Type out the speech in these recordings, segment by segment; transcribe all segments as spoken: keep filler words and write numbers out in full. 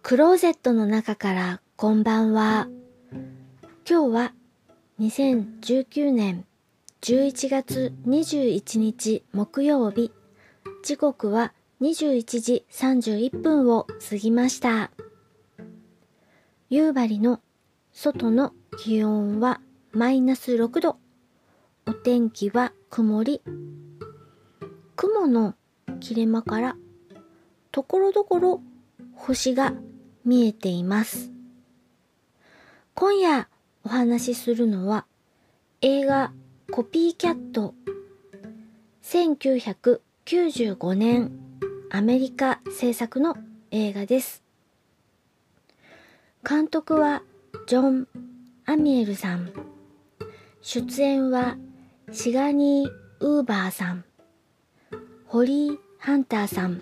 クローゼットの中からこんばんは。今日はにせんじゅうきゅうねんじゅういちがつにじゅういちにち木曜日、時刻はにじゅういちじさんじゅういっぷんを過ぎました。夕張の外の気温はマイナスろくど、お天気は曇り。雲の切れ間からところどころ星が見えています。今夜お話しするのは映画コピーキャット。せんきゅうひゃくきゅうじゅうごねんアメリカ制作の映画です。監督はジョン・アミエルさん。出演はシガニー・ウーバーさん、ホリー・ハンターさん、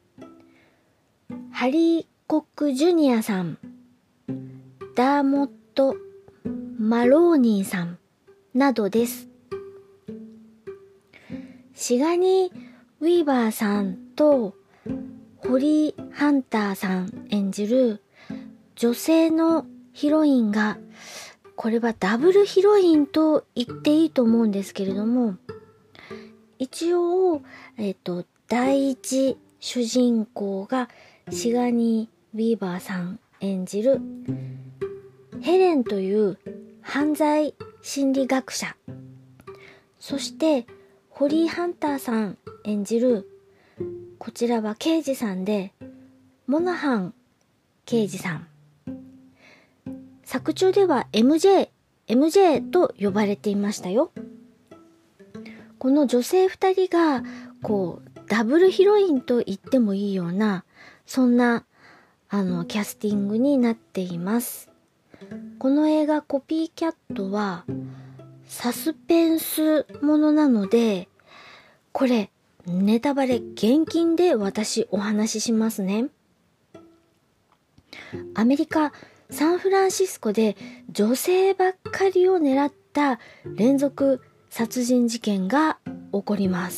ハリー・コック・ジュニアさん、ダーモット・マローニーさんなどです。シガニー・ウィーバーさんとホリー・ハンターさん演じる女性のヒロインが、これはダブルヒロインと言っていいと思うんですけれども、一応、えっと、第一主人公がシガニー・ウィーバーさん演じるヘレンという犯罪心理学者、そしてホリー・ハンターさん演じる、こちらは刑事さんでモナハン刑事さん。作中では エムジェー、エムジェー と呼ばれていましたよ。この女性二人がこうダブルヒロインと言ってもいいような、そんなあのキャスティングになっています。この映画コピーキャットはサスペンスものなので、これネタバレ厳禁で私お話ししますね。アメリカサンフランシスコで女性ばっかりを狙った連続殺人事件が起こります。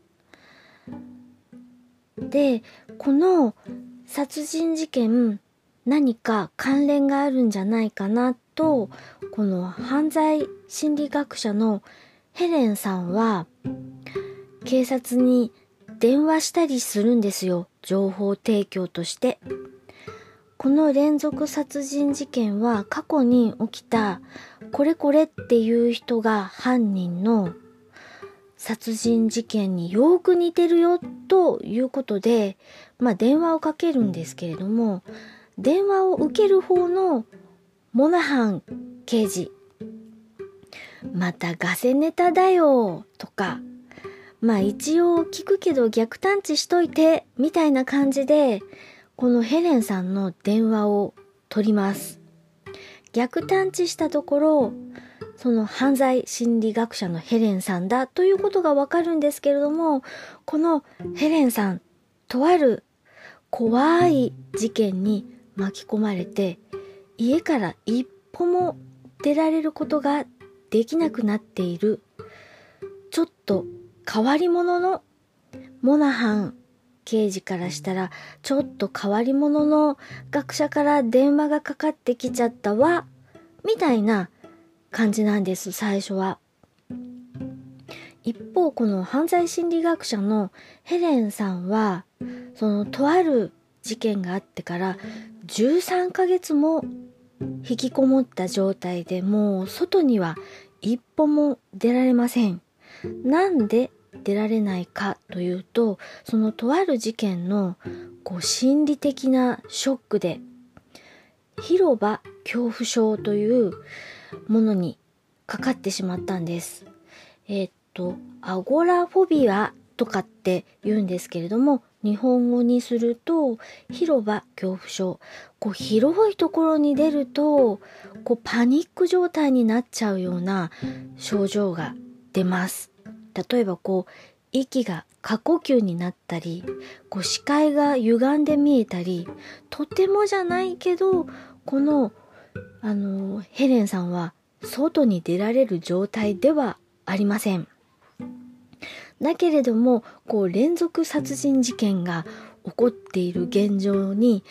で、この殺人事件、何か関連があるんじゃないかなと、この犯罪心理学者のヘレンさんは警察に電話したりするんですよ、情報提供として。この連続殺人事件は過去に起きたこれこれっていう人が犯人の殺人事件によく似てるよということで、まあ電話をかけるんですけれども、電話を受ける方のモナハン刑事、またガセネタだよとか、まあ一応聞くけど逆探知しといてみたいな感じで、このヘレンさんの電話を取ります。逆探知したところ、その犯罪心理学者のヘレンさんだということがわかるんですけれども、このヘレンさん、とある怖い事件に巻き込まれて、家から一歩も出られることができなくなっている、ちょっと変わり者のモナハン刑事からしたら、ちょっと変わり者の学者から電話がかかってきちゃったわ、みたいな感じなんです、最初は。一方、この犯罪心理学者のヘレンさんは、そのとある事件があってからじゅうさんかげつも引きこもった状態で、もう外には一歩も出られません。なんで出られないかというと、そのとある事件のこう心理的なショックで、広場恐怖症というものにかかってしまったんです。えーっと、アゴラフォビアとかって言うんですけれども、日本語にすると広場恐怖症。こう広いところに出ると、こうパニック状態になっちゃうような症状が出ます。例えばこう息が過呼吸になったり、こう視界が歪んで見えたり、とてもじゃないけど、このあのヘレンさんは外に出られる状態ではありません。だけれども、こう連続殺人事件が起こっている現状に、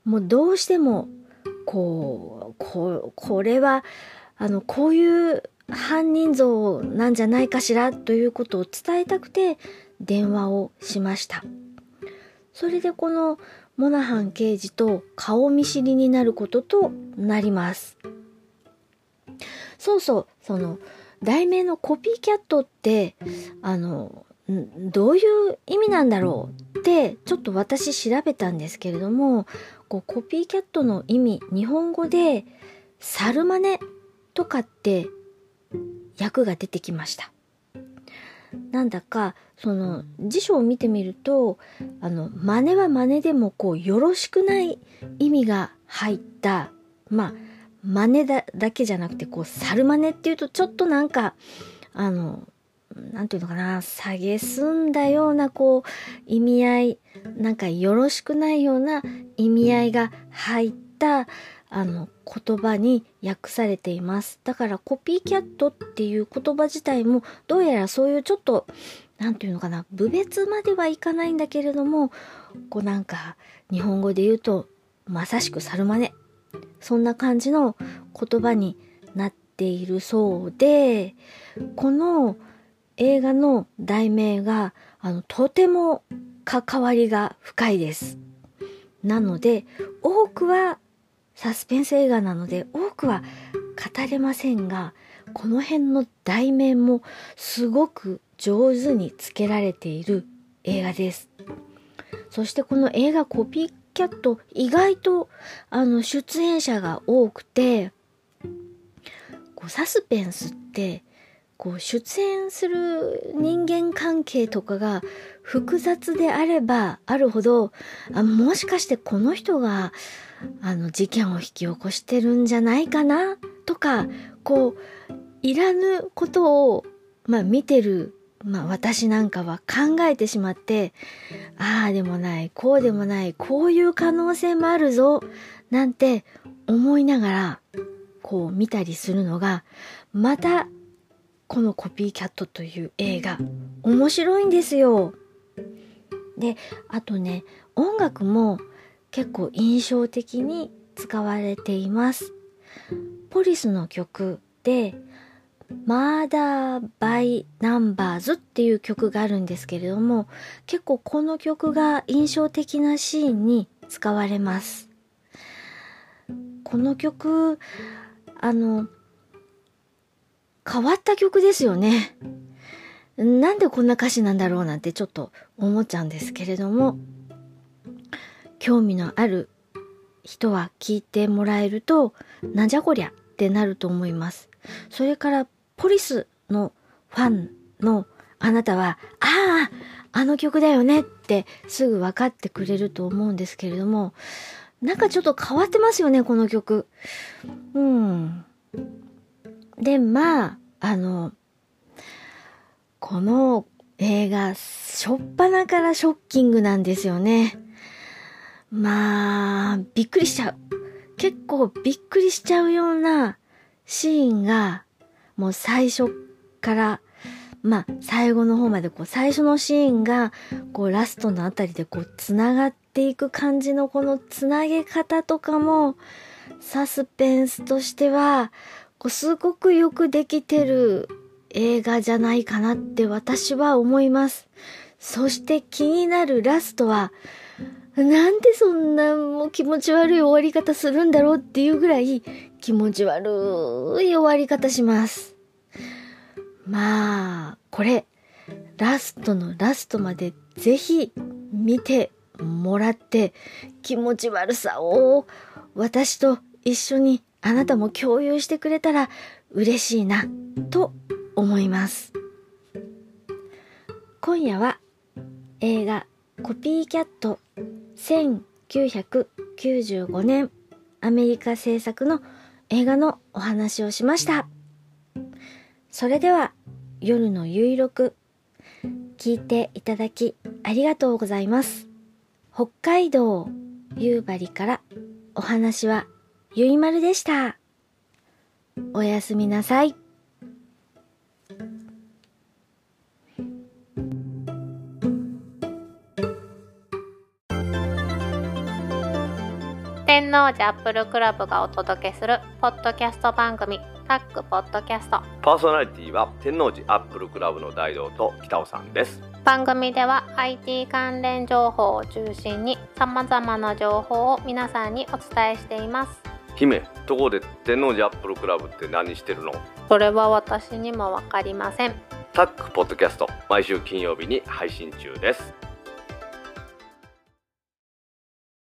もうどうしてもこうここれはあのこういう犯人像なんじゃないかしらということを伝えたくて電話をしました。それでこのモナハン刑事と顔見知りになることとなります。そうそう、その題名のコピーキャットってあのどういう意味なんだろうってちょっと私調べたんですけれども、こうコピーキャットの意味、日本語で猿真似とかって訳が出てきました。なんだかその辞書を見てみると、あの真似は真似でもこうよろしくない意味が入った、まあ真似だだけじゃなくてこう猿真似っていうとちょっとなんかあのなんていうのかな、蔑んだようなこう意味合い、なんかよろしくないような意味合いが入ったあの言葉に訳されています。だからコピーキャットっていう言葉自体もどうやらそういうちょっとなんていうのかな、侮蔑まではいかないんだけれども、こうなんか日本語で言うとまさしく猿真似、そんな感じの言葉になっているそうで、この映画の題名があのとても関わりが深いです。なので多くはサスペンス映画なので多くは語れませんが、この辺の題名もすごく上手につけられている映画です。そしてこの映画コピーキャット、意外とあの出演者が多くて、こうサスペンスってこう出演する人間関係とかが複雑であればあるほど、あ、もしかしてこの人があの事件を引き起こしてるんじゃないかなとか、こういらぬことを、まあ、見てる、まあ、私なんかは考えてしまって、ああでもない、こうでもない、こういう可能性もあるぞなんて思いながらこう見たりするのが、またこのコピーキャットという映画面白いんですよ。で、あとね、音楽も結構印象的に使われています。ポリスの曲でマーダーバイナンバーズっていう曲があるんですけれども、結構この曲が印象的なシーンに使われます。この曲あの変わった曲ですよね。なんでこんな歌詞なんだろうなんてちょっと思っちゃうんですけれども、興味のある人は聞いてもらえるとなんじゃこりゃってなると思います。それからポリスのファンのあなたは、あああの曲だよねってすぐ分かってくれると思うんですけれども、なんかちょっと変わってますよね、この曲。うんで、まああのこの映画初っ端からショッキングなんですよね。まあびっくりしちゃう、結構びっくりしちゃうようなシーンがもう最初からまあ最後の方まで、こう最初のシーンがこうラストのあたりでこうつながっていく感じのこのつなげ方とかもサスペンスとしてはこうすごくよくできてる映画じゃないかなって私は思います。そして気になるラストは、なんでそんなもう気持ち悪い終わり方するんだろうっていうぐらい気持ち悪い終わり方します。まあこれラストのラストまでぜひ見てもらって、気持ち悪さを私と一緒にあなたも共有してくれたら嬉しいなと思います。今夜は映画コピーキャットせんきゅうひゃくきゅうじゅうごねんアメリカ制作の映画のお話をしました。それでは夜のゆいろく聞いていただきありがとうございます。北海道夕張からお話はゆいまるでした。おやすみなさい。 天王寺アップルクラブがお届けするポッドキャスト番組タッグポッドキャスト。 パーソナリティは天王寺アップルクラブの大道と北尾さんです。 番組では アイティー 関連情報を中心に様々な情報を皆さんにお伝えしています。 姫、ところで天王寺アップルクラブって何してるの？ それは私にもわかりません。 タッグポッドキャスト、毎週金曜日に配信中です。